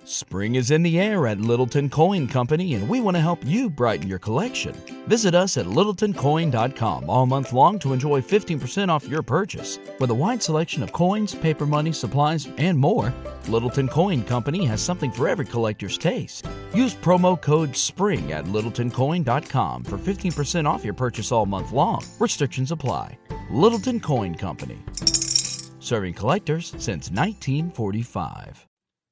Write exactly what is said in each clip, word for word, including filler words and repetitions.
Spring is in the air at Littleton Coin Company, and we want to help you brighten your collection. Visit us at littleton coin dot com all month long to enjoy fifteen percent off your purchase. With a wide selection of coins, paper money, supplies, and more, Littleton Coin Company has something for every collector's taste. Use promo code SPRING at littleton coin dot com for fifteen percent off your purchase all month long. Restrictions apply. Littleton Coin Company. Serving collectors since nineteen forty-five.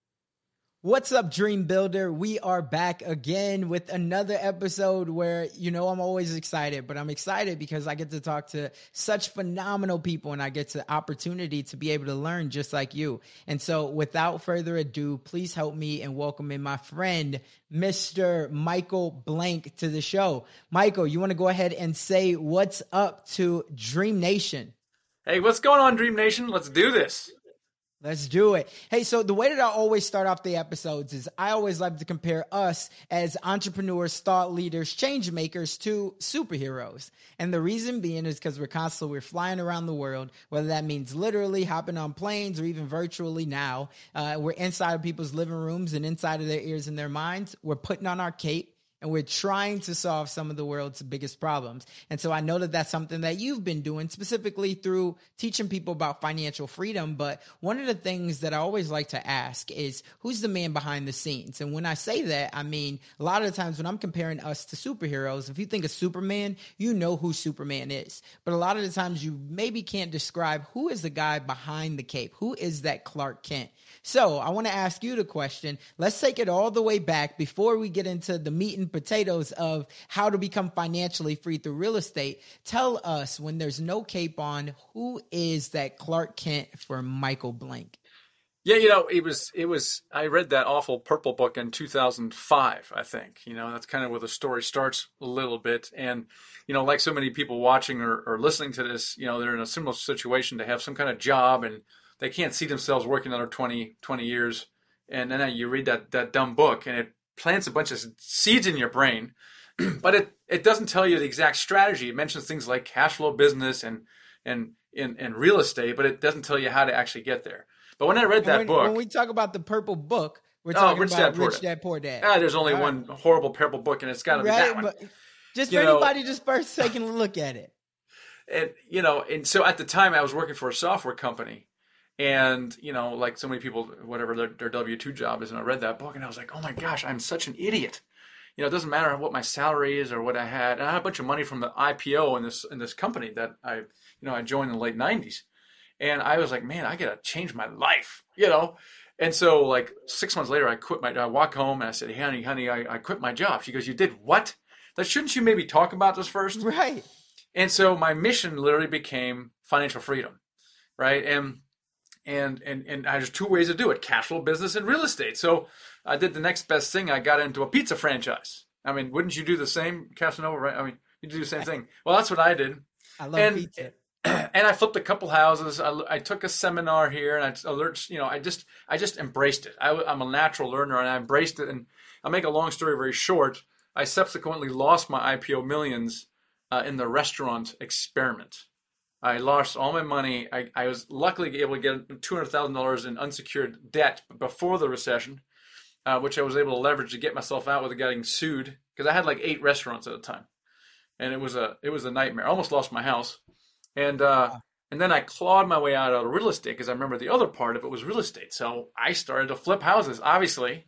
What's up, Dream Builder? We are back again with another episode where, you know, I'm always excited, but I'm excited because I get to talk to such phenomenal people and I get the opportunity to be able to learn just like you. And so without further ado, please help me in welcoming my friend, Mister Michael Blank, to the show. Michael, you want to go ahead and say what's up to Dream Nation? Hey, what's going on, Dream Nation? Let's do this. Let's do it. Hey, so the way that I always start off the episodes is I always like to compare us as entrepreneurs, thought leaders, change makers to superheroes. And the reason being is because we're constantly, we're flying around the world, whether that means literally hopping on planes or even virtually now. Uh, we're inside of people's living rooms and inside of their ears and their minds. We're putting on our cape. And we're trying to solve some of the world's biggest problems. And so I know that that's something that you've been doing specifically through teaching people about financial freedom. But one of the things that I always like to ask is, who's the man behind the scenes? And when I say that, I mean, a lot of the times when I'm comparing us to superheroes, if you think of Superman, you know who Superman is. But a lot of the times you maybe can't describe who is the guy behind the cape. Who is that Clark Kent? So I want to ask you the question. Let's take it all the way back before we get into the meat and potatoes of how to become financially free through real estate. Tell us, when there's no cape on, who is that Clark Kent for Michael Blank? Yeah, you know, it was, it was, I read that awful Purple book in two thousand five, I think. You know, that's kind of where the story starts a little bit. And, you know, like so many people watching or, or listening to this, you know, they're in a similar situation to have some kind of job and they can't see themselves working another twenty, twenty years. And then you read that, that dumb book and it plants a bunch of seeds in your brain, but it, it doesn't tell you the exact strategy. It mentions things like cash flow business and, and, and, and real estate, but it doesn't tell you how to actually get there. But when I read that when, book. When we talk about the Purple book, we're oh, talking Rich about Dad, Poor Rich Dad, Poor Dad. Ah, there's only All one right. horrible Purple book and it's got to be right, that one. But just you for know, anybody just first taking a look at it. And, you know, and so at the time I was working for a software company. And, you know, like so many people, whatever their, their W two job is, and I read that book and I was like, oh my gosh, I'm such an idiot. You know, it doesn't matter what my salary is or what I had. I had a bunch of money from the I P O in this in this company that I, you know, I joined in the late nineties. And I was like, man, I got to change my life, you know. And so like six months later, I quit my, I walk home and I said, hey, honey, honey, I, I quit my job. She goes, you did what? Like, shouldn't you maybe talk about this first? Right. And so my mission literally became financial freedom, right? And And, and and there's two ways to do it: cash flow business and real estate. So I did the next best thing. I got into a pizza franchise. I mean, wouldn't you do the same, Casanova? Right? I mean, you do the same thing. Well, that's what I did. I love and, pizza. And I flipped a couple houses. I, I took a seminar here, and I learned. You know, I just I just embraced it. I, I'm a natural learner, and I embraced it. And I'll make a long story very short. I subsequently lost my I P O millions uh, in the restaurant experiment. I lost all my money. I, I was luckily able to get two hundred thousand dollars in unsecured debt before the recession, uh, which I was able to leverage to get myself out without getting sued, because I had like eight restaurants at the time, and it was a it was a nightmare. I almost lost my house, and uh, wow. and then I clawed my way out of real estate, because I remember the other part of it was real estate. So I started to flip houses, obviously,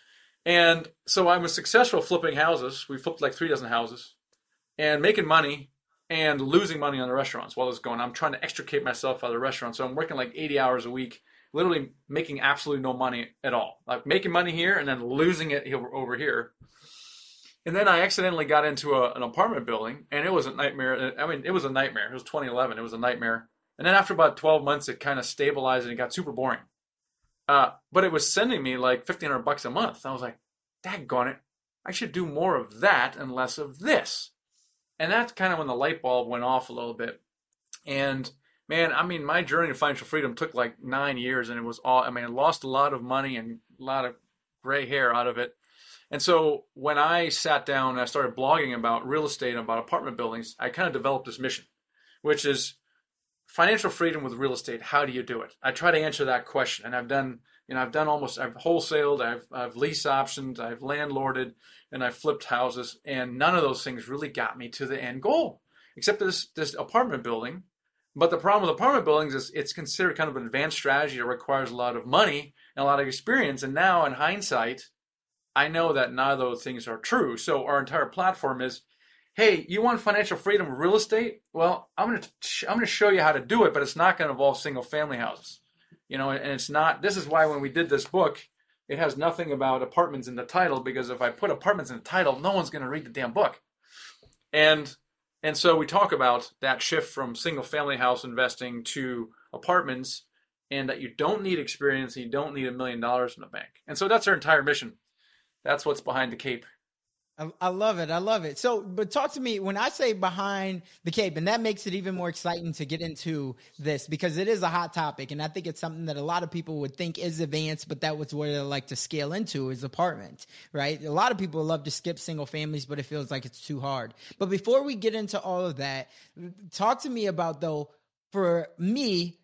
and so I was successful flipping houses. We flipped like three dozen houses, and making money. And losing money on the restaurants while it's going. I'm trying to extricate myself out of the restaurant. So I'm working like eighty hours a week, literally making absolutely no money at all. Like making money here and then losing it over here. And then I accidentally got into a, an apartment building, and it was a nightmare. I mean, it was a nightmare. It was twenty eleven. It was a nightmare. And then after about twelve months, it kind of stabilized and it got super boring. Uh, but it was sending me like fifteen hundred bucks a month. I was like, daggone it. I should do more of that and less of this. And that's kind of when the light bulb went off a little bit. And man, I mean, my journey to financial freedom took like nine years, and it was all, I mean, I lost a lot of money and a lot of gray hair out of it. And so when I sat down and I started blogging about real estate and about apartment buildings, I kind of developed this mission, which is financial freedom with real estate. How do you do it? I try to answer that question, and I've done You know, I've done almost, I've wholesaled, I've, I've lease options, I've landlorded, and I've flipped houses, and none of those things really got me to the end goal, except this this apartment building. But the problem with apartment buildings is it's considered kind of an advanced strategy that requires a lot of money and a lot of experience. And now, in hindsight, I know that none of those things are true. So our entire platform is, hey, you want financial freedom with real estate? Well, I'm going to I'm going to show you how to do it, but it's not going to involve single family houses. You know, and it's not, this is why when we did this book, it has nothing about apartments in the title, because if I put apartments in the title, no one's going to read the damn book. And and so we talk about that shift from single family house investing to apartments, and that you don't need experience and you don't need a million dollars in the bank. And so that's our entire mission. That's what's behind the Cape. I, I love it. I love it. So, but talk to me when I say behind the Cape, and that makes it even more exciting to get into this, because it is a hot topic. And I think it's something that a lot of people would think is advanced, but that was where they like to scale into is apartment, right? A lot of people love to skip single families, but it feels like it's too hard. But before we get into all of that, talk to me about, though, for me,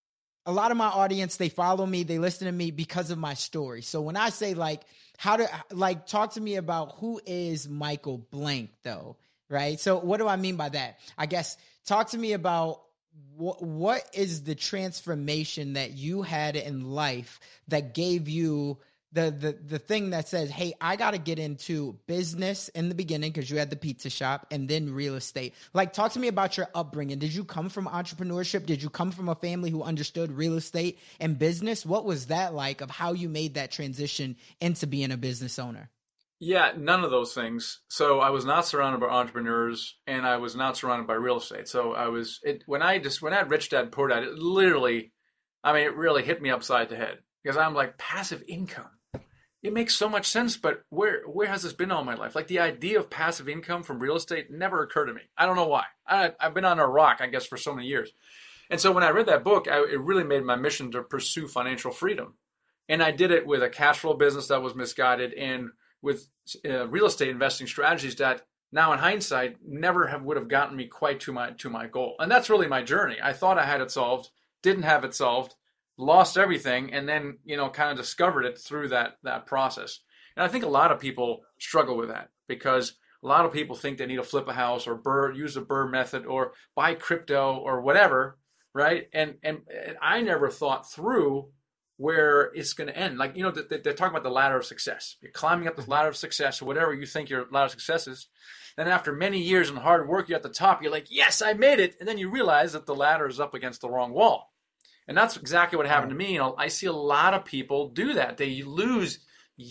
a lot of my audience, they follow me, they listen to me because of my story. So when I say like, how to like talk to me about who is Michael Blank though, right? So what do I mean by that? I guess talk to me about wh- what is the transformation that you had in life that gave you the the the thing that says, hey, I got to get into business in the beginning because you had the pizza shop, and then real estate. Like, talk to me about your upbringing. Did you come from entrepreneurship? Did you come from a family who understood real estate and business? What was that like of how you made that transition into being a business owner? Yeah, none of those things. So I was not surrounded by entrepreneurs, and I was not surrounded by real estate. So I was, it, when I just, when I had Rich Dad Poor Dad, it literally, I mean, it really hit me upside the head, because I'm like, passive income. It makes so much sense, but where where has this been all my life? Like, the idea of passive income from real estate never occurred to me. I don't know why. I, I've been on a rock, I guess, for so many years. And so when I read that book, I, it really made my mission to pursue financial freedom. And I did it with a cash flow business that was misguided, and with uh, real estate investing strategies that now in hindsight never have would have gotten me quite to my to my goal. And that's really my journey. I thought I had it solved, didn't have it solved, lost everything, and then, you know, kind of discovered it through that that process. And I think a lot of people struggle with that, because a lot of people think they need to flip a house or burr, use the burr method or buy crypto or whatever, right? And and, and I never thought through where it's going to end. Like, you know, they're talking about the ladder of success. You're climbing up the ladder of success, or whatever you think your ladder of success is. Then after many years and hard work, you're at the top. You're like, yes, I made it. And then you realize that the ladder is up against the wrong wall. And that's exactly what happened to me. You know, I see a lot of people do that. They lose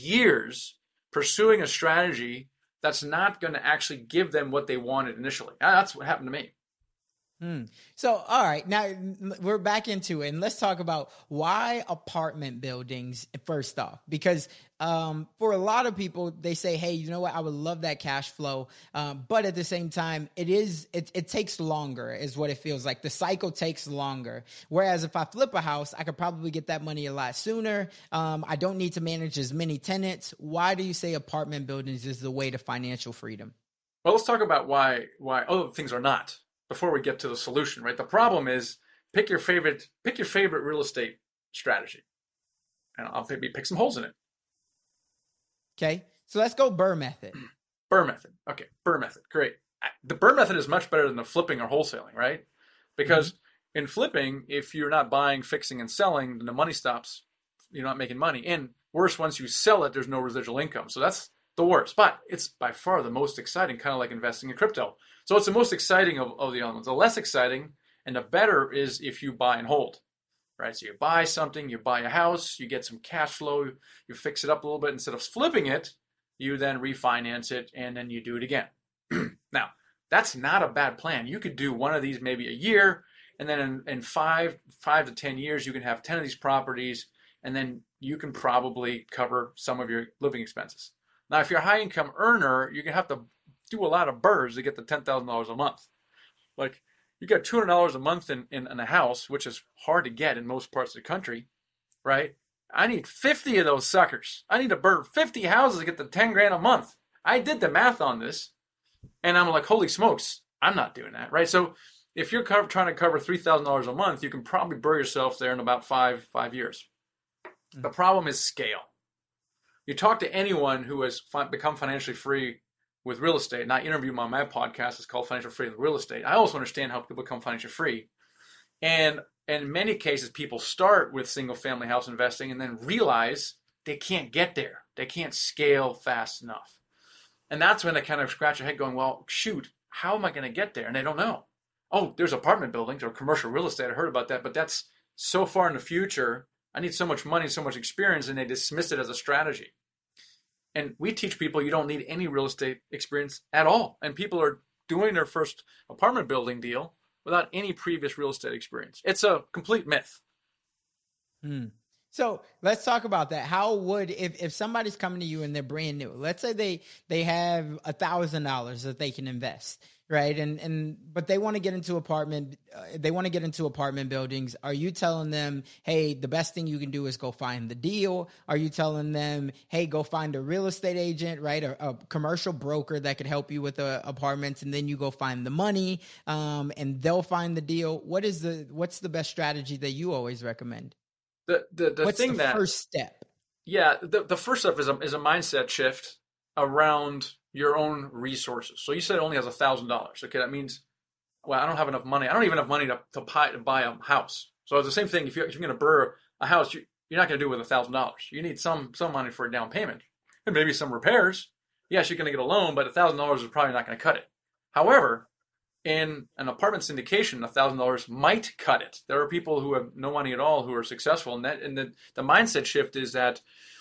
years pursuing a strategy that's not going to actually give them what they wanted initially. That's what happened to me. Hmm. So, all right, now we're back into it, and let's talk about why apartment buildings first off, because um, for a lot of people, they say, hey, you know what, I would love that cash flow. Um, but at the same time, it is, it, it takes longer is what it feels like. The cycle takes longer. Whereas if I flip a house, I could probably get that money a lot sooner. Um, I don't need to manage as many tenants. Why do you say apartment buildings is the way to financial freedom? Well, let's talk about why, why other things are not, before we get to the solution, right? The problem is pick your favorite, pick your favorite real estate strategy, and I'll maybe pick some holes in it. Okay. So let's go Burr method. Burr method. Okay. Burr method. Great. The Burr method is much better than the flipping or wholesaling, right? Because mm-hmm. in flipping, if you're not buying, fixing, and selling, then the money stops. You're not making money. And worse, once you sell it, there's no residual income. So that's the worst, but it's by far the most exciting, kind of like investing in crypto. So it's the most exciting of, of the elements. The less exciting and the better is if you buy and hold, right? So you buy something, you buy a house, you get some cash flow, you fix it up a little bit. Instead of flipping it, you then refinance it, and then you do it again. Now, that's not a bad plan. You could do one of these maybe a year, and then in, in five, five to ten years, you can have ten of these properties, and then you can probably cover some of your living expenses. Now, if you're a high-income earner, you're going to have to do a lot of burrs to get the ten thousand dollars a month. Like, you got two hundred dollars a month in, in, in a house, which is hard to get in most parts of the country, right? I need fifty of those suckers. I need to burn fifty houses to get the ten grand a month. I did the math on this, and I'm like, holy smokes, I'm not doing that, right? So if you're cover, trying to cover three thousand dollars a month, you can probably burr yourself there in about five, five years. The problem is scale. You talk to anyone who has fi- become financially free with real estate, and I interview them on my podcast. It's called Financial Freedom with Real Estate. I also understand how people become financially free. And in many cases, people start with single family house investing and then realize they can't get there. They can't scale fast enough. And that's when they kind of scratch their head going, well, shoot, how am I going to get there? And they don't know. Oh, there's apartment buildings or commercial real estate. I heard about that, but that's so far in the future. I need so much money, so much experience, and they dismiss it as a strategy. And we teach people you don't need any real estate experience at all. And people are doing their first apartment building deal without any previous real estate experience. It's a complete myth. Hmm. So let's talk about that. How would, if, if somebody's coming to you and they're brand new, let's say they, they have a thousand dollars that they can invest, right? And, and, but they want to get into apartment, uh, they want to get into apartment buildings. Are you telling them, hey, the best thing you can do is go find the deal? Are you telling them, hey, go find a real estate agent, right? A, a commercial broker that could help you with the apartments, and then you go find the money, um, and they'll find the deal. What is the, what's the best strategy that you always recommend? The the, the What's thing the that first step? Yeah, the, the first step is a is a mindset shift around your own resources. So you said it only has a thousand dollars. Okay, that means, well, I don't have enough money. I don't even have money to to buy, to buy a house. So it's the same thing. If you're, if you're going to burr a house, you, you're not going to do it with a thousand dollars. You need some some money for a down payment and maybe some repairs. Yes, you're going to get a loan, but a thousand dollars is probably not going to cut it. However, in an apartment syndication, a thousand dollars might cut it. There are people who have no money at all who are successful, and that and the, the mindset shift is that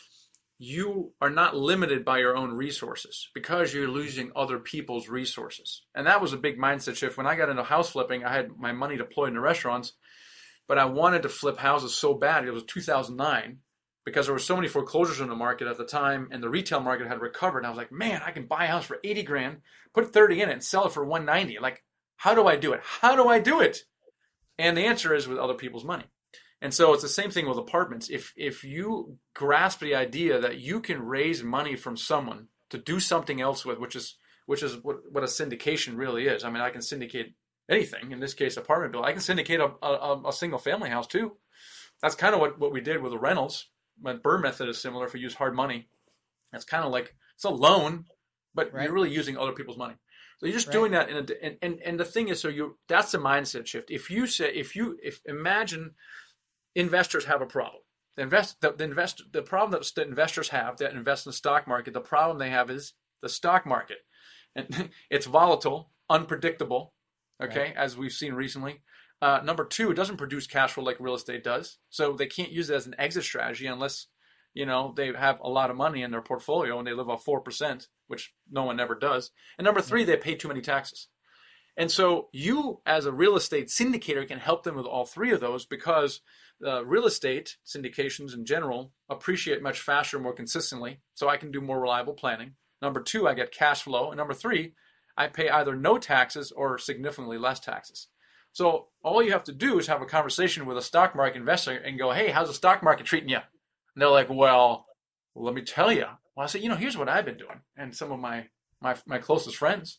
you are not limited by your own resources because you're losing other people's resources. And that was a big mindset shift. When I got into house flipping, I had my money deployed into restaurants, but I wanted to flip houses so bad. It was two thousand nine because there were so many foreclosures in the market at the time, and the retail market had recovered. And I was like, man, I can buy a house for eighty grand, put thirty in it, and sell it for one ninety. Like, how do I do it? How do I do it? And the answer is with other people's money. And so it's the same thing with apartments. If if you grasp the idea that you can raise money from someone to do something else with, which is which is what, what a syndication really is. I mean, I can syndicate anything. In this case, apartment bill. I can syndicate a, a, a single family house too. That's kind of what, what we did with the rentals. My BRRRR method is similar. If you use hard money, it's kind of like it's a loan, but right. You're really using other people's money. So you're just right. doing that in a, and, and and the thing is, so you that's the mindset shift. If you say, if you if imagine investors have a problem, the invest the, the invest the problem that the investors have that invest in the stock market, the problem they have is the stock market, and it's volatile, unpredictable. Okay, right. As we've seen recently. Uh, number two, it doesn't produce cash flow like real estate does, so they can't use it as an exit strategy unless you know they have a lot of money in their portfolio and they live off four percent. Which no one ever does. And number three, they pay too many taxes. And so you, as a real estate syndicator, can help them with all three of those because uh, real estate syndications in general appreciate much faster, more consistently. So I can do more reliable planning. Number two, I get cash flow. And number three, I pay either no taxes or significantly less taxes. So all you have to do is have a conversation with a stock market investor and go, hey, how's the stock market treating you? And they're like, well, let me tell you. Well, I said, you know, here's what I've been doing, and some of my, my my closest friends,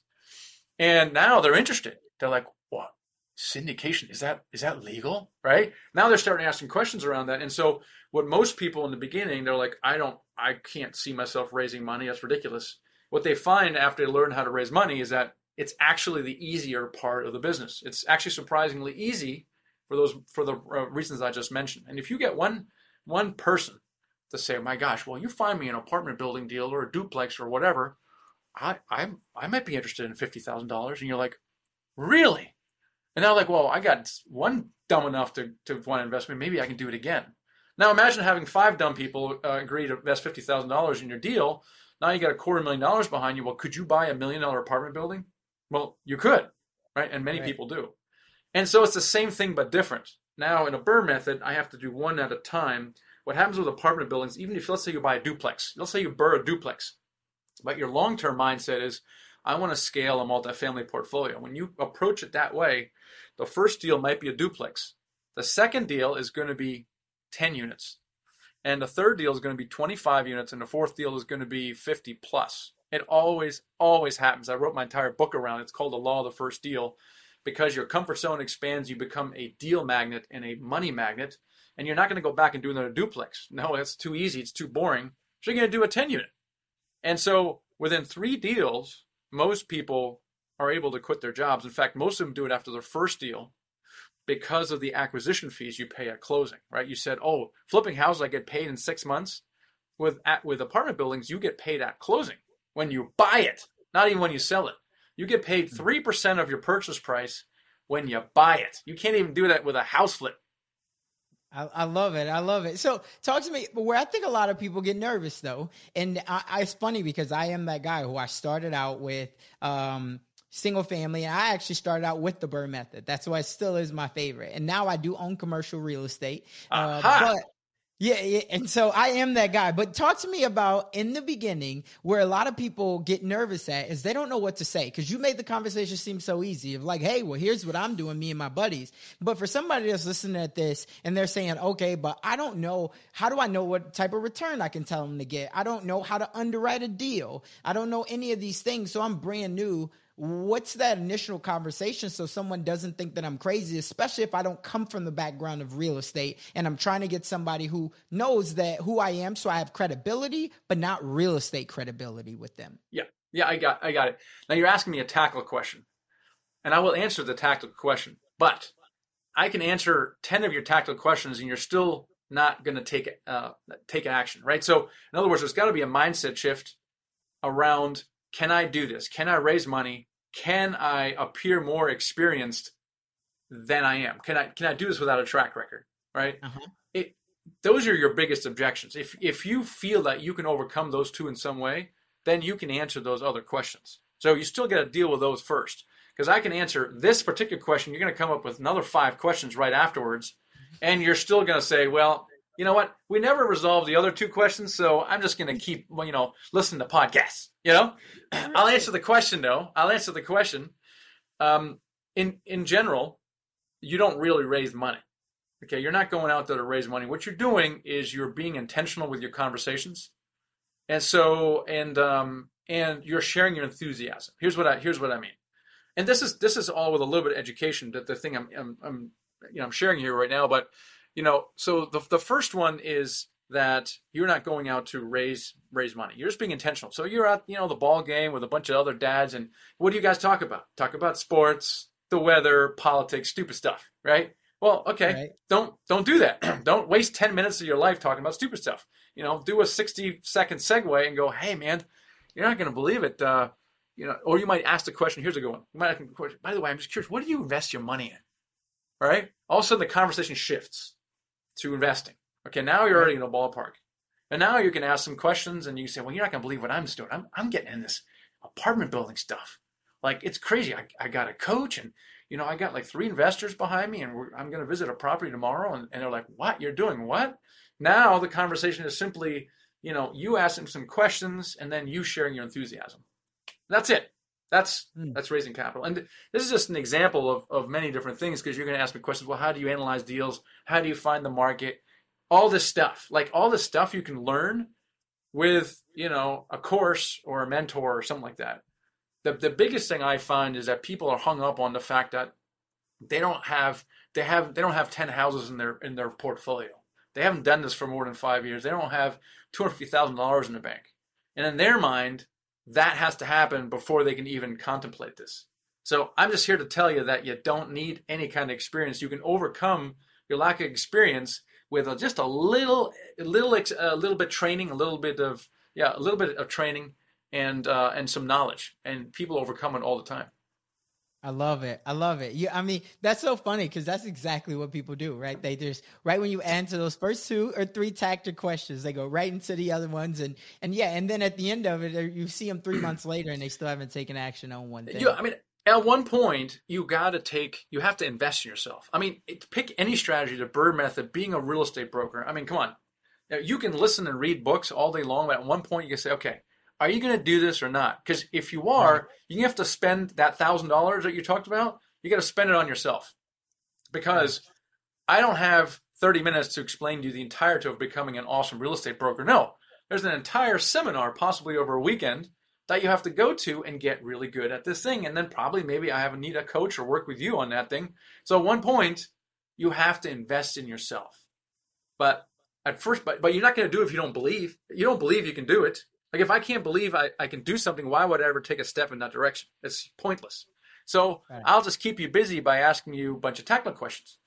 and now they're interested. They're like, what? Syndication, is that is that legal? Right? Now they're starting asking questions around that. And so what most people in the beginning, they're like, I don't, I can't see myself raising money. That's ridiculous. What they find after they learn how to raise money is that it's actually the easier part of the business. It's actually surprisingly easy for those for the uh, reasons I just mentioned. And if you get one one person to say, my gosh, well, you find me an apartment building deal or a duplex or whatever, I I I might be interested in fifty thousand dollars. And you're like, really? And now like, well, I got one dumb enough to, to want to invest me. Maybe I can do it again. Now imagine having five dumb people uh, agree to invest fifty thousand dollars in your deal. Now you got a quarter million dollars behind you. Well, could you buy a million dollar apartment building? Well, you could, right? And many right. people do. And so it's the same thing, but different. Now in a BRRRR method, I have to do one at a time. What happens with apartment buildings, even if, let's say you buy a duplex, let's say you BRRRR a duplex, but your long-term mindset is, I want to scale a multifamily portfolio. When you approach it that way, the first deal might be a duplex. The second deal is going to be ten units. And the third deal is going to be twenty-five units. And the fourth deal is going to be fifty plus. It always, always happens. I wrote my entire book around it. It's called The Law of the First Deal. Because your comfort zone expands, you become a deal magnet and a money magnet. and you're not going to go back and do another duplex. No, that's too easy. It's too boring. So you're going to do a ten unit. And so within three deals, most people are able to quit their jobs. In fact, most of them do it after their first deal because of the acquisition fees you pay at closing, right? You said, oh, flipping houses, I get paid in six months. With at, with apartment buildings, you get paid at closing when you buy it, not even when you sell it. You get paid three percent of your purchase price when you buy it. You can't even do that with a house flip. I, I love it. I love it. So talk to me where I think a lot of people get nervous though. And I, I, it's funny because I am that guy who I started out with um, single family. And I actually started out with the BRRRR method. That's why it still is my favorite. And now I do own commercial real estate. Uh, but Yeah, yeah, and so I am that guy. But talk to me about in the beginning where a lot of people get nervous at is they don't know what to say because you made the conversation seem so easy of like, hey, well, here's what I'm doing, me and my buddies. But for somebody that's listening at this and they're saying, okay, but I don't know, how do I know what type of return I can tell them to get? I don't know how to underwrite a deal. I don't know any of these things. So I'm brand new. What's that initial conversation so someone doesn't think that I'm crazy, especially if I don't come from the background of real estate and I'm trying to get somebody who knows that who I am so I have credibility, but not real estate credibility with them? Yeah, yeah, I got I got it. Now you're asking me a tactical question, and I will answer the tactical question, but I can answer ten of your tactical questions and you're still not going to take uh, take action, right? So in other words, there's got to be a mindset shift around, can I do this? Can I raise money? Can I appear more experienced than I am? Can I can I do this without a track record? Right? Uh-huh. It those are your biggest objections. If if you feel that you can overcome those two in some way, then you can answer those other questions. So you still got to deal with those first. Because I can answer this particular question, you're going to come up with another five questions right afterwards, and you're still going to say, well, you know what? We never resolved the other two questions, so I'm just going to keep, you know, listening to podcasts. You know, I'll answer the question though. I'll answer the question. Um, in in general, you don't really raise money. Okay, you're not going out there to raise money. What you're doing is you're being intentional with your conversations, and so and um, and you're sharing your enthusiasm. Here's what I here's what I mean. And this is this is all with a little bit of education. That the thing I'm, I'm I'm you know I'm sharing here right now, but. You know, so the the first one is that you're not going out to raise raise money. You're just being intentional. So you're at, you know, the ball game with a bunch of other dads, and what do you guys talk about? Talk about sports, the weather, politics, stupid stuff, right? Well, okay, right. don't don't do that. Don't waste ten minutes of your life talking about stupid stuff. You know, do a sixty second segue and go, hey man, you're not going to believe it. Uh, you know, or you might ask the question. Here's a good one. You might ask the question. By the way, I'm just curious. What do you invest your money in? All right. All of a sudden, the conversation shifts to investing. Okay, now you're already in a ballpark. And now you can ask some questions and you can say, well, you're not going to believe what I'm doing. I'm, I'm getting in this apartment building stuff. Like, it's crazy. I, I got a coach and, you know, I got like three investors behind me and we're, I'm going to visit a property tomorrow. And, and they're like, what? You're doing what? Now the conversation is simply, you know, you asking some questions and then you sharing your enthusiasm. That's it. That's mm. that's raising capital. And this is just an example of, of many different things because you're going to ask me questions. Well, how do you analyze deals? How do you find the market? All this stuff, like all this stuff you can learn with, you know, a course or a mentor or something like that. The the biggest thing I find is that people are hung up on the fact that they don't have they have they don't have ten houses in their in their portfolio. They haven't done this for more than five years. They don't have two hundred fifty thousand dollars in the bank. And in their mind, that has to happen before they can even contemplate this. So I'm just here to tell you that you don't need any kind of experience. You can overcome your lack of experience with a, just a little, a little, a little bit training, a little bit of, yeah, a little bit of training and uh, and some knowledge. And people overcome it all the time. I love it. I love it. Yeah, I mean, that's so funny because that's exactly what people do, right? They just, right when you answer those first two or three tactic questions, they go right into the other ones. And, and yeah, and then at the end of it, you see them three months later and they still haven't taken action on one thing. Yeah, I mean, at one point, you got to take, you have to invest in yourself. I mean, it, pick any strategy, the BRRRR method, being a real estate broker. I mean, come on. You can listen and read books all day long, but at one point you can say, okay, are you going to do this or not? Because if you are, right. you have to spend that one thousand dollars that you talked about. You got to spend it on yourself. Because right. I don't have thirty minutes to explain to you the entirety of becoming an awesome real estate broker. No, there's an entire seminar, possibly over a weekend, that you have to go to and get really good at this thing. And then probably maybe I have a need a coach or work with you on that thing. So at one point, you have to invest in yourself. But at first, but, but you're not going to do it if you don't believe. You don't believe you can do it. Like if I can't believe I, I can do something, why would I ever take a step in that direction? It's pointless. So right. I'll just keep you busy by asking you a bunch of technical questions.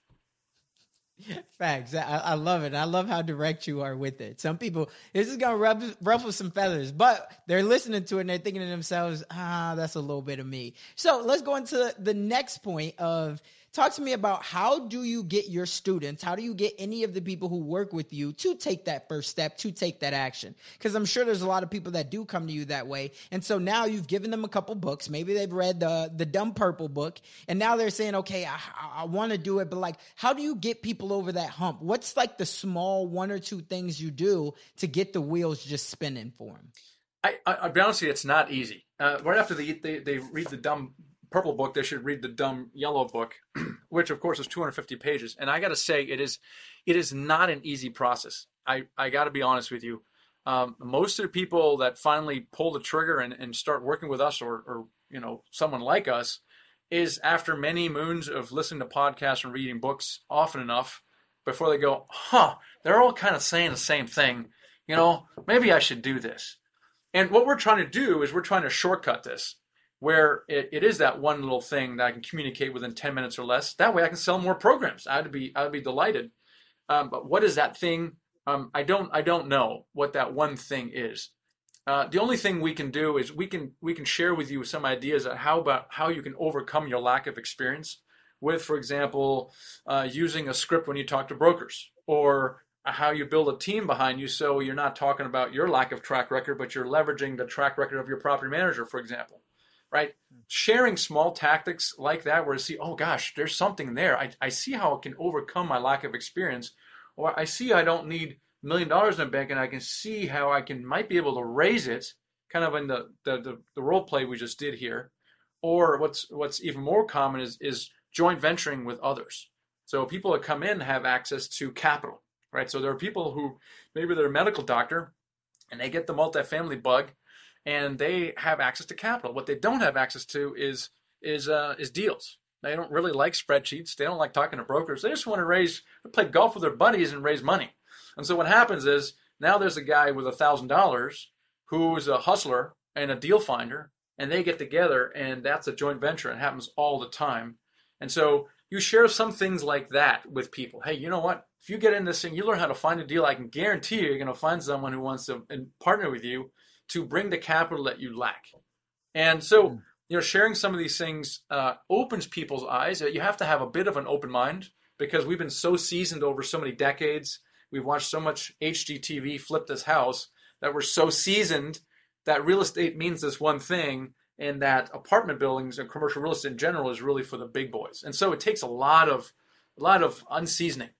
Facts. I, I love it. I love how direct you are with it. Some people, this is going to ruffle some feathers, but they're listening to it and they're thinking to themselves, ah, that's a little bit of me. So let's go into the next point of, talk to me about how do you get your students, how do you get any of the people who work with you to take that first step, to take that action? Because I'm sure there's a lot of people that do come to you that way. And so now you've given them a couple books. Maybe they've read the, the Dumb Purple book, and now they're saying, okay, I, I want to do it. But like, how do you get people over that hump? What's like the small one or two things you do to get the wheels just spinning for them? I, I, I'll be honest with you, it's not easy. Uh, right after they, they, they read the Dumb Purple book, they should read the Dumb Yellow book, which of course is two hundred fifty pages. And I got to say, it is, it is not an easy process. I, I got to be honest with you. Um, most of the people that finally pull the trigger and, and start working with us, or, or, you know, someone like us, is after many moons of listening to podcasts and reading books often enough before they go, huh, they're all kind of saying the same thing. You know, maybe I should do this. And what we're trying to do is we're trying to shortcut this, where it, it is that one little thing that I can communicate within ten minutes or less. That way I can sell more programs. I'd be I'd be delighted. Um, but what is that thing? Um, I don't I don't know what that one thing is. Uh, the only thing we can do is we can we can share with you some ideas on how about how you can overcome your lack of experience with, for example, uh, using a script when you talk to brokers, or how you build a team behind you so you're not talking about your lack of track record, but you're leveraging the track record of your property manager, for example. Right? Sharing small tactics like that where you see, oh gosh, there's something there. I, I see how I can overcome my lack of experience. Or I see I don't need a million dollars in the bank, and I can see how I can might be able to raise it, kind of in the, the, the, the role play we just did here. Or what's what's even more common is, is joint venturing with others. So people that come in have access to capital, right? So there are people who, maybe they're a medical doctor and they get the multifamily bug, and they have access to capital. What they don't have access to is is uh, is deals. They don't really like spreadsheets. They don't like talking to brokers. They just want to raise, play golf with their buddies and raise money. And so what happens is now there's a guy with a thousand dollars who's a hustler and a deal finder, and they get together, and that's a joint venture. It happens all the time. And so you share some things like that with people. Hey, you know what? If you get in this thing, you learn how to find a deal. I can guarantee you, you're going to find someone who wants to partner with you to bring the capital that you lack. And so, you know, sharing some of these things uh, opens people's eyes. You have to have a bit of an open mind, because we've been so seasoned over so many decades. We've watched so much H G T V flip this house that we're so seasoned that real estate means this one thing, and that apartment buildings and commercial real estate in general is really for the big boys. And so it takes a lot of, a lot of unseasoning.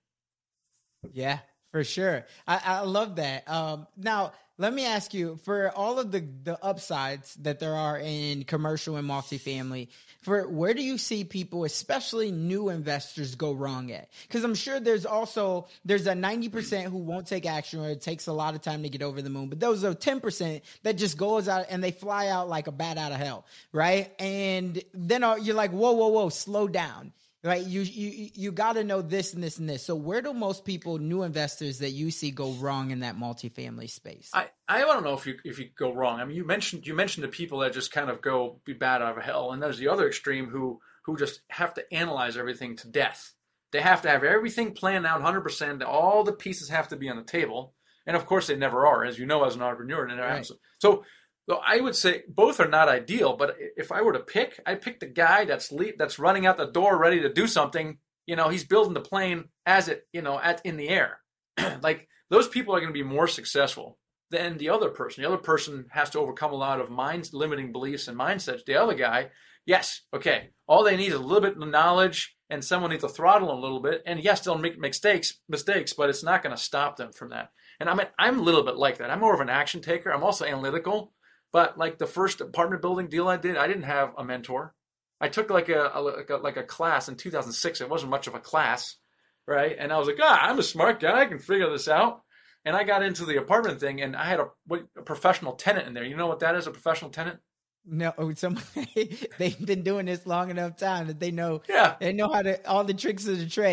Yeah, for sure. I, I love that. Um, now, let me ask you, for all of the, the upsides that there are in commercial and multifamily, for where do you see people, especially new investors, go wrong at? Because I'm sure there's also, there's a ninety percent who won't take action, or it takes a lot of time to get over the moon. But those are ten percent that just goes out and they fly out like a bat out of hell, right? And then you're like, whoa, whoa, whoa, slow down. Right, you you you got to know this and this and this. So where do most people, new investors that you see, go wrong in that multifamily space? I, I don't know if you if you go wrong. I mean, you mentioned you mentioned the people that just kind of go be bad out of hell, and there's the other extreme who who just have to analyze everything to death. They have to have everything planned out one hundred percent. All the pieces have to be on the table, and of course they never are, as you know, as an entrepreneur. And right. so. So I would say both are not ideal, but if I were to pick, I'd pick the guy that's le- that's running out the door ready to do something. You know, he's building the plane as it, you know, at in the air. Like, those people are going to be more successful than the other person. The other person has to overcome a lot of mind limiting beliefs and mindsets. The other guy, yes, okay, all they need is a little bit of knowledge, and someone needs to throttle them a little bit. And yes, they'll make mistakes, mistakes, but it's not going to stop them from that. And I mean, I'm a little bit like that. I'm more of an action taker. I'm also analytical. But like the first apartment building deal I did, I didn't have a mentor. I took like a, a, like a like a class in two thousand six. It wasn't much of a class, right? And I was like, ah, I'm a smart guy. I can figure this out. And I got into the apartment thing, and I had a, a professional tenant in there. You know what that is, a professional tenant? No, somebody, they've been doing this long enough time that they know. Yeah. They know how to, all the tricks of the trade.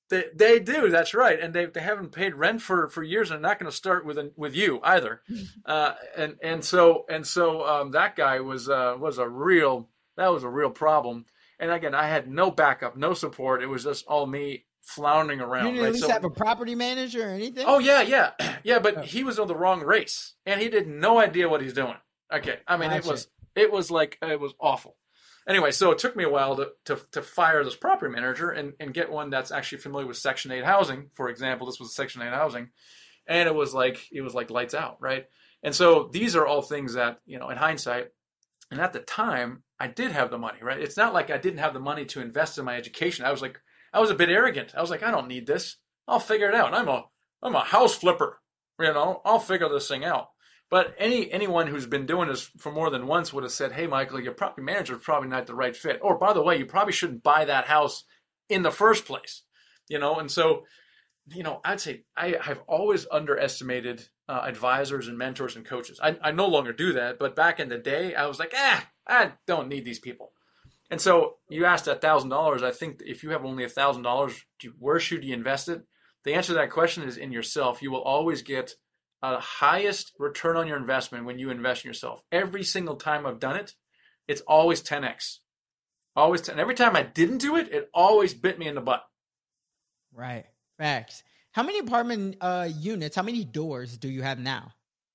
They they do. That's right, and they they haven't paid rent for, for years, and they're not going to start with a, with you either. Uh, and and so and so um, that guy was uh, was a real that was a real problem. And again, I had no backup, no support. It was just all me floundering around. You didn't right? at least so, have a property manager or anything? Oh yeah, yeah, yeah. But he was on the wrong race, and he had no idea what he's doing. Okay, I mean, Gotcha. it was it was like it was awful. Anyway, so it took me a while to, to, to fire this property manager and, and get one that's actually familiar with Section eight housing. For example, this was Section eight housing. And it was like it was like lights out, right? And so these are all things that, you know, in hindsight, and at the time, I did have the money, right? It's not like I didn't have the money to invest in my education. I was like, I was a bit arrogant. I was like, I don't need this. I'll figure it out. I'm a I'm a house flipper. You know, I'll figure this thing out. But any anyone who's been doing this for more than once would have said, hey, Michael, your property manager is probably not the right fit. Or, by the way, you probably shouldn't buy that house in the first place. You know, and so, you know, I'd say I have always underestimated uh, advisors and mentors and coaches. I, I no longer do that. But back in the day, I was like, ah, I don't need these people. And so you asked that one thousand dollars. I think if you have only one thousand dollars, where should you invest it? The answer to that question is in yourself. You will always get a highest return on your investment when you invest in yourself. Every single time I've done it, it's always ten x. Always ten. Every time I didn't do it, it always bit me in the butt. Right. Facts. How many apartment uh, units, how many doors do you have now?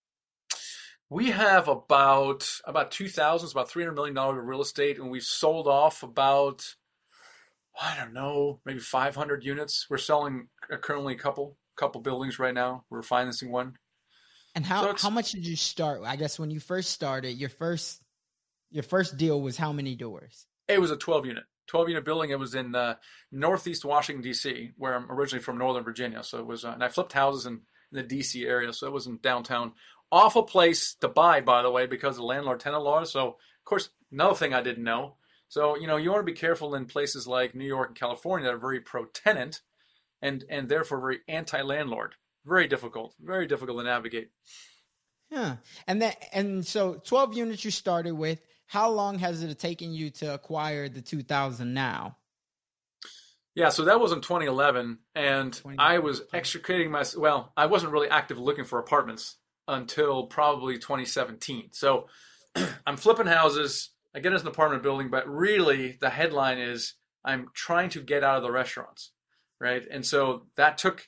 We have about about two thousand, it's about three hundred million dollars of real estate, and we've sold off about, I don't know, maybe five hundred units. We're selling currently a couple couple buildings right now. We're financing one. And how, So how much did you start? I guess when you first started, your first your first deal was how many doors? It was a twelve unit. twelve unit building. It was in uh, Northeast Washington, D C, where I'm originally from, Northern Virginia. So it was, uh, and I flipped houses in, in the D C area. So it was in downtown. Awful place to buy, by the way, because of landlord-tenant laws. So, of course, another thing I didn't know. So, you know, you want to be careful in places like New York and California that are very pro-tenant and, and therefore very anti-landlord. Very difficult, very difficult to navigate. Yeah. And that, and so twelve units you started with. How long has it taken you to acquire the two thousand now? Yeah, so that was in twenty eleven, and I was extricating myself. Well, I wasn't really actively looking for apartments until probably twenty seventeen. So I'm flipping houses. I get into an apartment building, but really the headline is I'm trying to get out of the restaurants, right? And so that took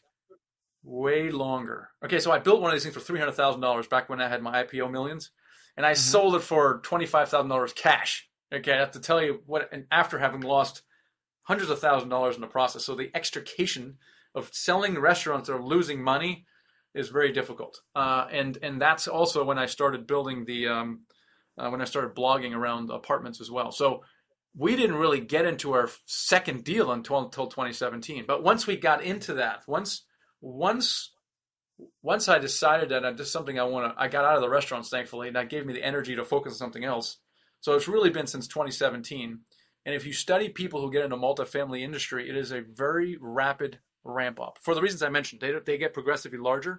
way longer. Okay, so I built one of these things for three hundred thousand dollars back when I had my I P O millions, and I mm-hmm. sold it for twenty-five thousand dollars cash. Okay, I have to tell you what, and after having lost hundreds of thousand dollars in the process. So the extrication of selling restaurants that are losing money is very difficult. Uh, and and that's also when I started building the, um, uh, when I started blogging around apartments as well. So we didn't really get into our second deal until, until twenty seventeen. But once we got into that, once once once I decided that I did something I want to, I got out of the restaurants, thankfully, and that gave me the energy to focus on something else. So it's really been since twenty seventeen. And if you study people who get into multifamily industry, it is a very rapid ramp up for the reasons I mentioned. They they get progressively larger,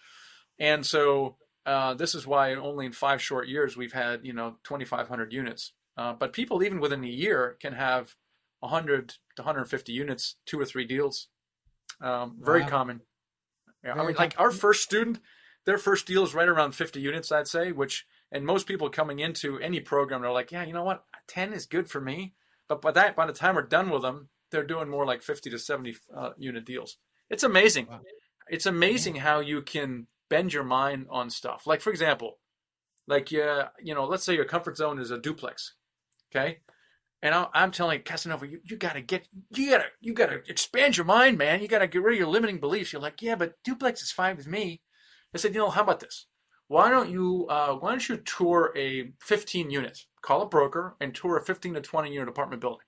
and so uh, this is why only in five short years we've had you know twenty-five hundred units. Uh, but people even within a year can have one hundred to one hundred fifty units, two or three deals. Um, very wow. common. Yeah, very I mean, like our first student, their first deal is right around fifty units, I'd say. Which, and most people coming into any program, they're like, yeah, you know what, ten is good for me. But by that, by the time we're done with them, they're doing more like fifty to seventy uh, unit deals. It's amazing. Wow. It's amazing yeah. how you can bend your mind on stuff. Like, for example, like, uh, you know, let's say your comfort zone is a duplex. Okay. And I'll, I'm telling you, Casanova, you, you got to get, you got to, you got to expand your mind, man. You got to get rid of your limiting beliefs. You're like, yeah, but duplex is fine with me. I said, you know, how about this? Why don't you, uh, why don't you tour a fifteen unit, call a broker and tour a fifteen to twenty unit apartment building?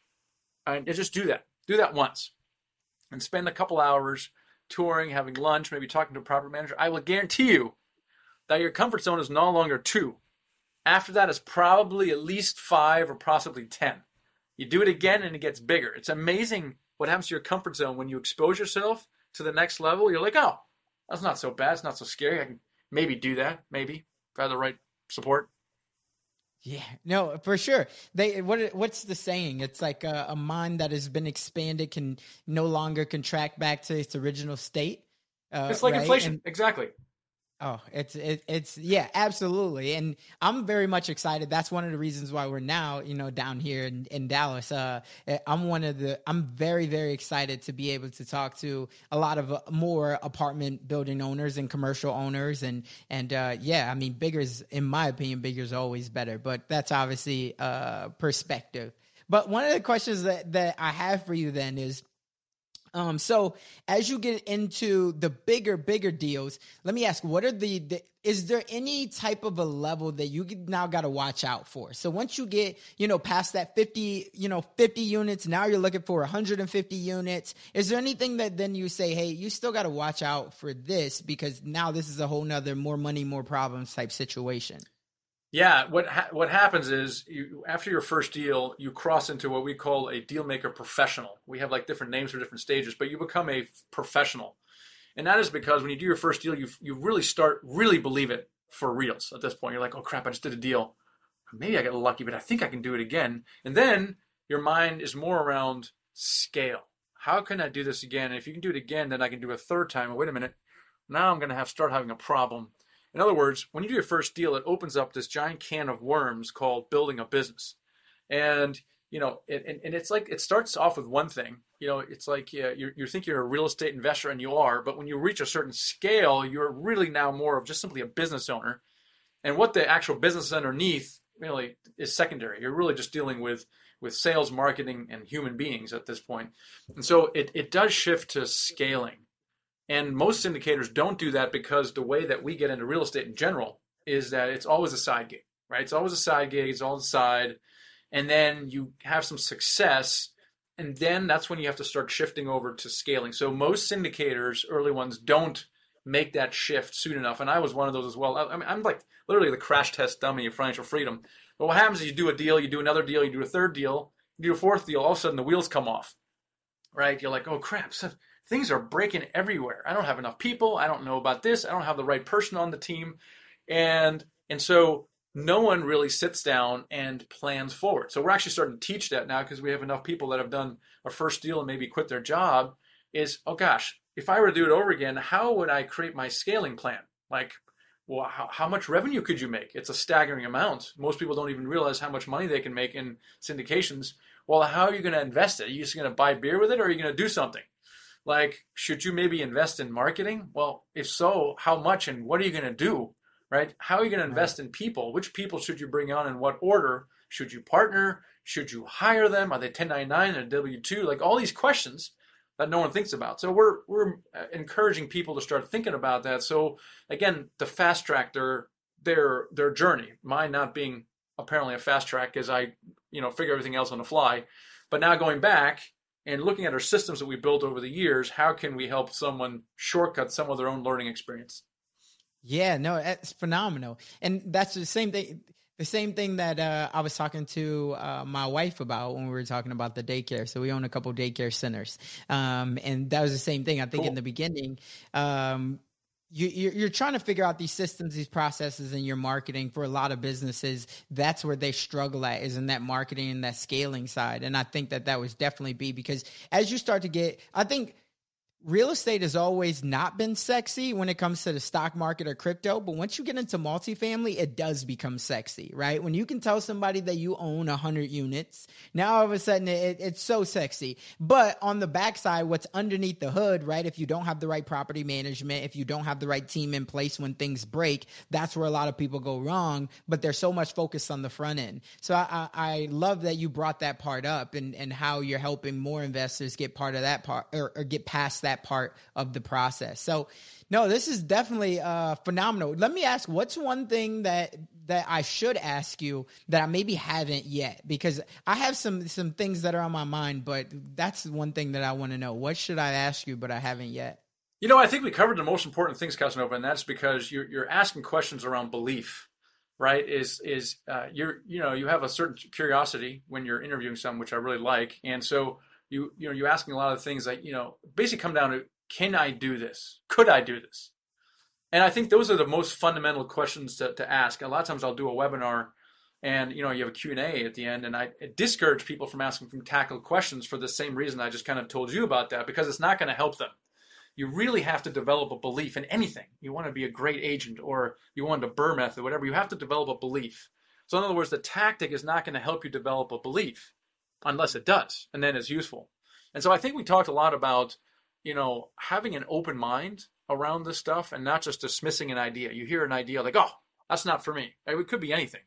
And just do that. Do that once and spend a couple hours touring, having lunch, maybe talking to a property manager. I will guarantee you that your comfort zone is no longer two. After that, it's probably at least five or possibly ten. You do it again and it gets bigger. It's amazing what happens to your comfort zone when you expose yourself to the next level. You're like, oh, that's not so bad. It's not so scary. I can maybe do that, maybe, if I have the right support. Yeah, no, for sure. They what what's the saying? It's like a, a mind that has been expanded can no longer contract back to its original state. Uh, It's like right? inflation. And Exactly. oh, it's it, it's yeah, absolutely. And I'm very much excited. That's one of the reasons why we're now, you know, down here in, in Dallas. Uh, I'm one of the I'm very very excited to be able to talk to a lot of uh, more apartment building owners and commercial owners, and and uh, yeah, I mean, bigger's in my opinion, bigger's always better, but that's obviously uh perspective. But one of the questions that that I have for you then is, Um, so as you get into the bigger, bigger deals, let me ask, what are the, the is there any type of a level that you now got to watch out for? So once you get, you know, past that fifty, you know, fifty units, now you're looking for one hundred fifty units. Is there anything that then you say, hey, you still got to watch out for this because now this is a whole nother more money, more problems type situation? Yeah, what ha- what happens is you after your first deal, you cross into what we call a deal maker professional. We have like different names for different stages, but you become a professional, and that is because when you do your first deal, you you really start really believe it for reals. At this point, you're like, oh crap, I just did a deal. Maybe I got lucky, but I think I can do it again. And then your mind is more around scale. How can I do this again? And if you can do it again, then I can do it a third time. And wait a minute, now I'm going to have start having a problem. In other words, when you do your first deal, it opens up this giant can of worms called building a business. And, you know, it, and, and it's like, it starts off with one thing, you know, it's like yeah, you you think you're a real estate investor and you are, but when you reach a certain scale, you're really now more of just simply a business owner. And what the actual business underneath really is secondary. You're really just dealing with, with sales, marketing, and human beings at this point. And so it, it does shift to scaling. And most syndicators don't do that because the way that we get into real estate in general is that it's always a side gig, right? It's always a side gig, it's all the side. And then you have some success, and then that's when you have to start shifting over to scaling. So most syndicators, early ones, don't make that shift soon enough. And I was one of those as well. I mean, I'm like literally the crash test dummy of financial freedom. But what happens is you do a deal, you do another deal, you do a third deal, you do a fourth deal, all of a sudden the wheels come off, right? You're like, oh crap, so things are breaking everywhere. I don't have enough people. I don't know about this. I don't have the right person on the team. And and so no one really sits down and plans forward. So we're actually starting to teach that now because we have enough people that have done a first deal and maybe quit their job is, oh gosh, if I were to do it over again, how would I create my scaling plan? Like, well, how, how much revenue could you make? It's a staggering amount. Most people don't even realize how much money they can make in syndications. Well, how are you going to invest it? Are you just going to buy beer with it, or are you going to do something? Like, should you maybe invest in marketing? Well, if so, how much and what are you going to do, right? How are you going to invest in people? Which people should you bring on in what order? Should you partner? Should you hire them? Are they ten ninety-nine or W two? Like all these questions that no one thinks about. So we're we're encouraging people to start thinking about that. So again, to fast track their their their journey. Mine not being apparently a fast track as I, you know, figure everything else on the fly. But now going back and looking at our systems that we built over the years, how can we help someone shortcut some of their own learning experience? Yeah, no, that's phenomenal. And that's the same thing. The same thing that uh, I was talking to uh, my wife about when we were talking about the daycare. So we own a couple of daycare centers. Um, and that was the same thing. I think cool. in the beginning, um, you, you're, you're trying to figure out these systems, these processes in your marketing. For a lot of businesses, that's where they struggle at, is in that marketing and that scaling side. And I think that that was definitely be because as you start to get, I think real estate has always not been sexy when it comes to the stock market or crypto, but once you get into multifamily, it does become sexy, right? When you can tell somebody that you own one hundred units, now all of a sudden it, it's so sexy. But on the backside, what's underneath the hood, right? If you don't have the right property management, if you don't have the right team in place when things break, that's where a lot of people go wrong, but they're so much focused on the front end. So I, I, I love that you brought that part up and, and how you're helping more investors get part of that part or, or get past that part of the process. So no, this is definitely uh, phenomenal. Let me ask, what's one thing that that I should ask you that I maybe haven't yet? Because I have some some things that are on my mind, but that's one thing that I want to know. What should I ask you, but I haven't yet? You know, I think we covered the most important things, Casanova, and that's because you're you're asking questions around belief, right? Is is uh, you're you know you have a certain curiosity when you're interviewing someone, which I really like, and so you you know you're asking a lot of things that you know basically come down to, can I do this? Could I do this? And I think those are the most fundamental questions to, to ask. A lot of times I'll do a webinar And, you know, you have a Q and A at the end, and I discourage people from asking from tactical questions for the same reason I just kind of told you about that, because it's not going to help them. You really have to develop a belief in anything. You want to be a great agent, or you want a Burr method, whatever, you have to develop a belief. So in other words, the tactic is not going to help you develop a belief unless it does, and then it's useful. And so I think we talked a lot about, you know, having an open mind around this stuff and not just dismissing an idea. You hear an idea like, oh, that's not for me. It could be anything.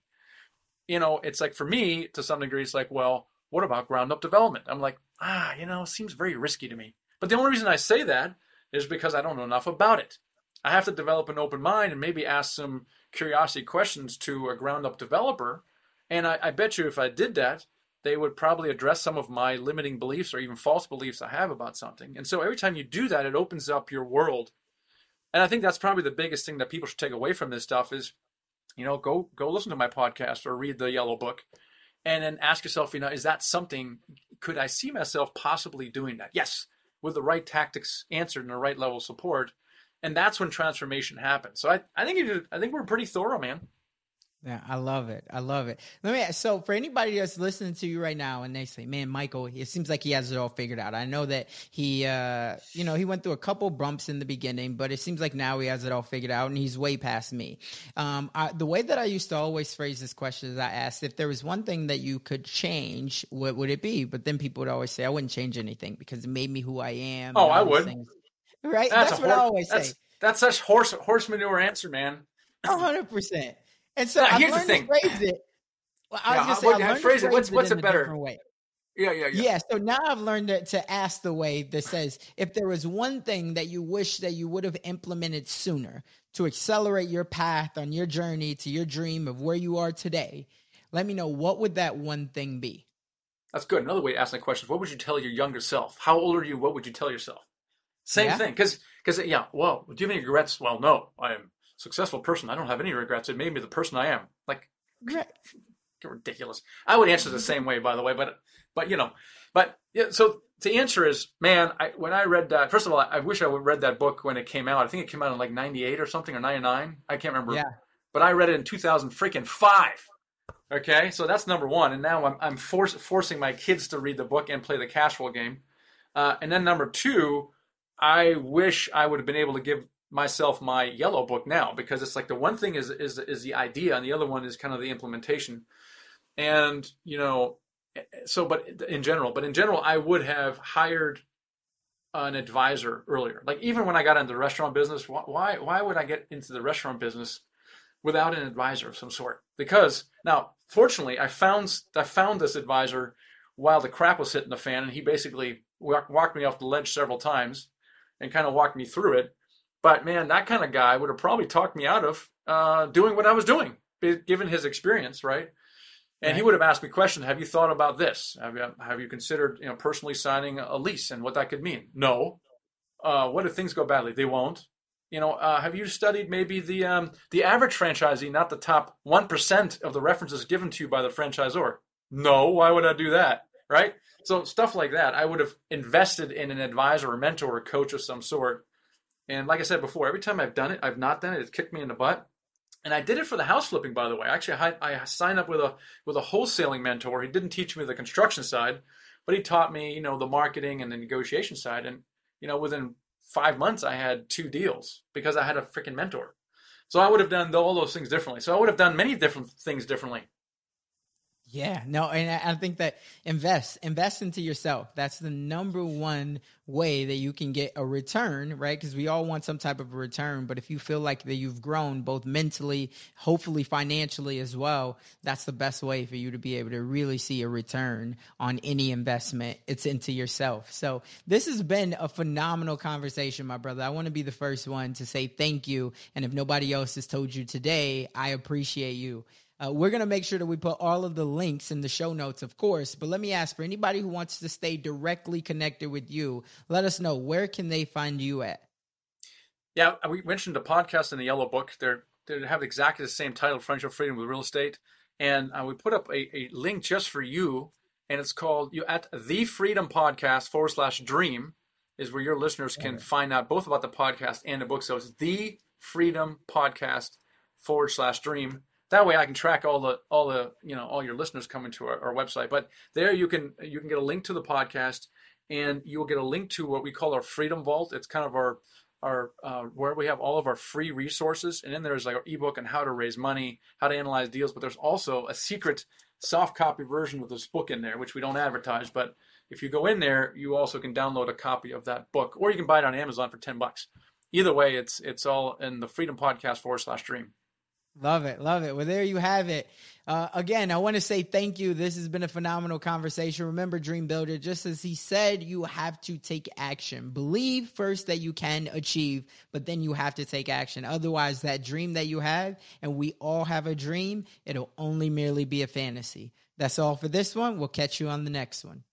You know, it's like, for me, to some degree, it's like, well, what about ground up development? I'm like, ah, you know, it seems very risky to me. But the only reason I say that is because I don't know enough about it. I have to develop an open mind and maybe ask some curiosity questions to a ground up developer. And I, I bet you if I did that, they would probably address some of my limiting beliefs or even false beliefs I have about something. And so every time you do that, it opens up your world. And I think that's probably the biggest thing that people should take away from this stuff is, you know, go go listen to my podcast or read the Yellow Book, and then ask yourself, you know, is that something, could I see myself possibly doing that? Yes, with the right tactics answered and the right level of support. And that's when transformation happens. So I, I think you, I think we're pretty thorough, man. Yeah, I love it. I love it. Let me. So for anybody that's listening to you right now and they say, man, Michael, it seems like he has it all figured out. I know that he, uh, you know, he went through a couple bumps in the beginning, but it seems like now he has it all figured out and he's way past me. Um, I, the way that I used to always phrase this question is I asked, if there was one thing that you could change, what would it be? But then people would always say, I wouldn't change anything because it made me who I am. Oh, I would. Things. Right? That's, that's what horse, I always that's, say. That's such horse horse manure answer, man. A hundred percent. And so now, I here's learned the thing. to phrase it. Well, I was yeah, gonna say, what, I learned phrase to it. What's phrase what's it a in better different way. Yeah, yeah, yeah. Yeah. So now I've learned to, to ask the way that says, if there was one thing that you wish that you would have implemented sooner to accelerate your path on your journey to your dream of where you are today, let me know, what would that one thing be? That's good. Another way to ask that question is, what would you tell your younger self? How old are you? What would you tell yourself? Same yeah. thing. Because, because yeah, well, do you have any regrets? Well, no, I am a successful person. I don't have any regrets. It made me the person I am. Like, right. Ridiculous. I would answer the same way, by the way, but, but, you know, but yeah, so the answer is, man, I, when I read that, first of all, I, I wish I would read that book when it came out. I think it came out in like ninety-eight or something, or ninety-nine. I can't remember. Yeah. But I read it in two thousand freaking five. Okay. So that's number one. And now I'm, I'm force, forcing my kids to read the book and play the cash flow game. Uh, and then number two, I wish I would have been able to give myself my Yellow Book now, because it's like the one thing is is is the idea and the other one is kind of the implementation. And, you know, so but in general, but in general, I would have hired an advisor earlier. Like even when I got into the restaurant business, why why would I get into the restaurant business without an advisor of some sort? Because now, fortunately, I found I found this advisor while the crap was hitting the fan, and he basically walked me off the ledge several times and kind of walked me through it. But man, that kind of guy would have probably talked me out of uh, doing what I was doing, given his experience, right? And right. He would have asked me questions. Have you thought about this? Have you, have you considered, you know, personally signing a lease and what that could mean? No. Uh, what if things go badly? They won't. You know, uh, have you studied maybe the um, the average franchisee, not the top one percent of the references given to you by the franchisor? No. Why would I do that? Right? So stuff like that. I would have invested in an advisor or mentor or coach of some sort. And like I said before, every time I've done it, I've not done it, it's kicked me in the butt. And I did it for the house flipping, by the way. Actually, I, I signed up with a with a wholesaling mentor. He didn't teach me the construction side, but he taught me, you know, the marketing and the negotiation side. And, you know, within five months, I had two deals because I had a freaking mentor. So I would have done all those things differently. So I would have done many different things differently. Yeah, no, and I think that invest, invest into yourself. That's the number one way that you can get a return, right? Because we all want some type of a return. But if you feel like that you've grown both mentally, hopefully financially as well, that's the best way for you to be able to really see a return on any investment. It's into yourself. So this has been a phenomenal conversation, my brother. I want to be the first one to say thank you. And if nobody else has told you today, I appreciate you. Uh, we're going to make sure that we put all of the links in the show notes, of course. But let me ask, for anybody who wants to stay directly connected with you, let us know, where can they find you at? Yeah, we mentioned the podcast in the Yellow Book. They're, they have exactly the same title, Financial Freedom with Real Estate. And uh, we put up a, a link just for you, and it's called, you at the Freedom Podcast forward slash dream is where your listeners can right. find out both about the podcast and the book. So it's the Freedom Podcast forward slash dream. That way I can track all the, all the, you know, all your listeners coming to our, our website. But there you can, you can get a link to the podcast, and you'll get a link to what we call our Freedom Vault. It's kind of our, our, uh, where we have all of our free resources. And then there's like our ebook on how to raise money, how to analyze deals. But there's also a secret soft copy version of this book in there, which we don't advertise. But if you go in there, you also can download a copy of that book, or you can buy it on Amazon for ten bucks. Either way, it's, it's all in the Freedom Podcast forward slash dream. Love it. Love it. Well, there you have it. Uh, again, I want to say thank you. This has been a phenomenal conversation. Remember, Dream Builder, just as he said, you have to take action. Believe first that you can achieve, but then you have to take action. Otherwise, that dream that you have, and we all have a dream, it'll only merely be a fantasy. That's all for this one. We'll catch you on the next one.